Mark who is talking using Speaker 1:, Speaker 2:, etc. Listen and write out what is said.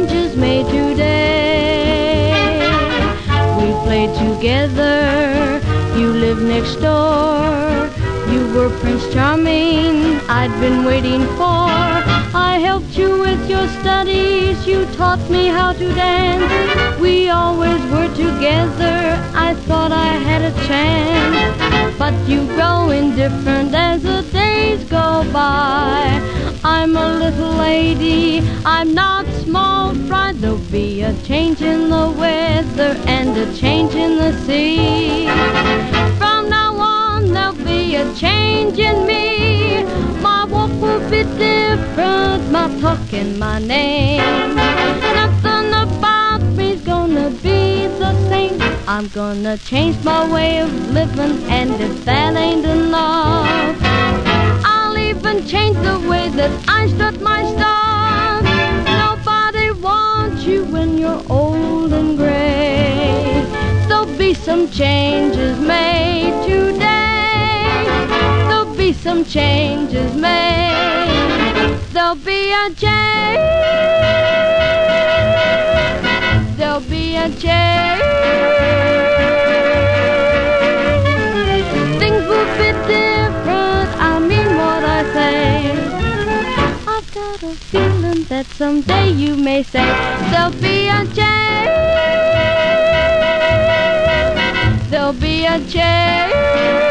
Speaker 1: changes made today. We played together, you lived next door. You were Prince Charming, I'd been waiting for. I helped you with your studies, you taught me how to dance. We always were together, I thought I had a chance. But you grow indifferent as the days go by. I'm a little lady, I'm not small fry. There'll be a change in the weather and a change in the sea. From now on there'll be a change in me. My walk will be different, my talk and my name. Nothing about me's gonna be the same. I'm gonna change my way of living, and if that ain't enough, I'll even change the way that I strut my stuff. Nobody wants you when you're old and gray. There'll be some changes made today. There'll be some changes made. There'll be a change. There'll be a change. Things will be different, I mean what I say. I've got a feeling that someday you may say there'll be a change. There'll be a change.